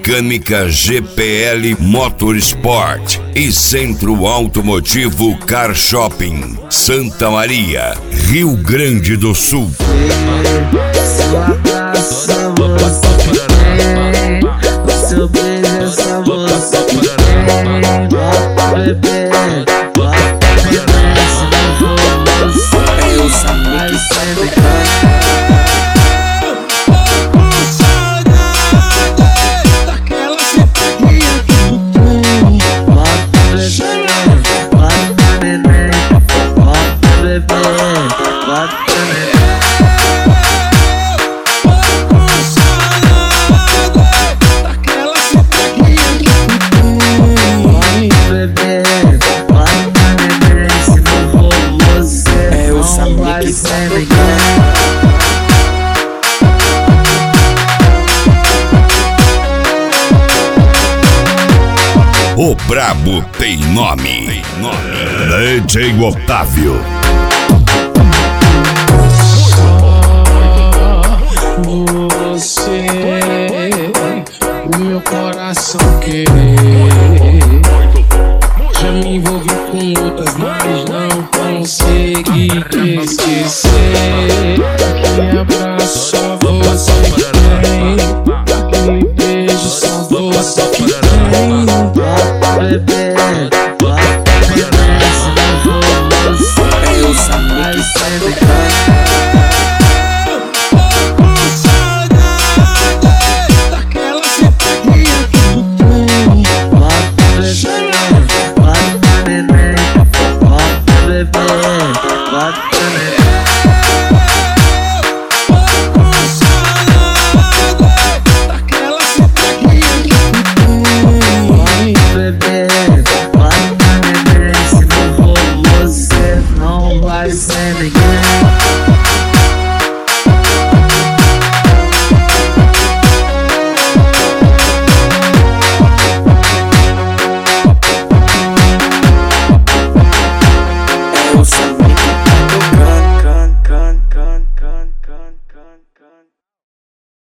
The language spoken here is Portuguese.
Mecânica GPL Motorsport e Centro Automotivo Car Shopping, Santa Maria, Rio Grande do Sul. Seu beijo, essa moça que tem, bota bebê, eu sabia que sempre daquela sentadinha que tu tem. Bota bebê, bota bebê, bota bebê. O brabo tem nome. DJ Otávio. Você, o meu coração quer. Já me envolvi com outras, mas não consegui te esquecer. Aquele abraço só você tem, aquele beijo só você tem. Bota bebê, bota bebê, eu sabia que sempre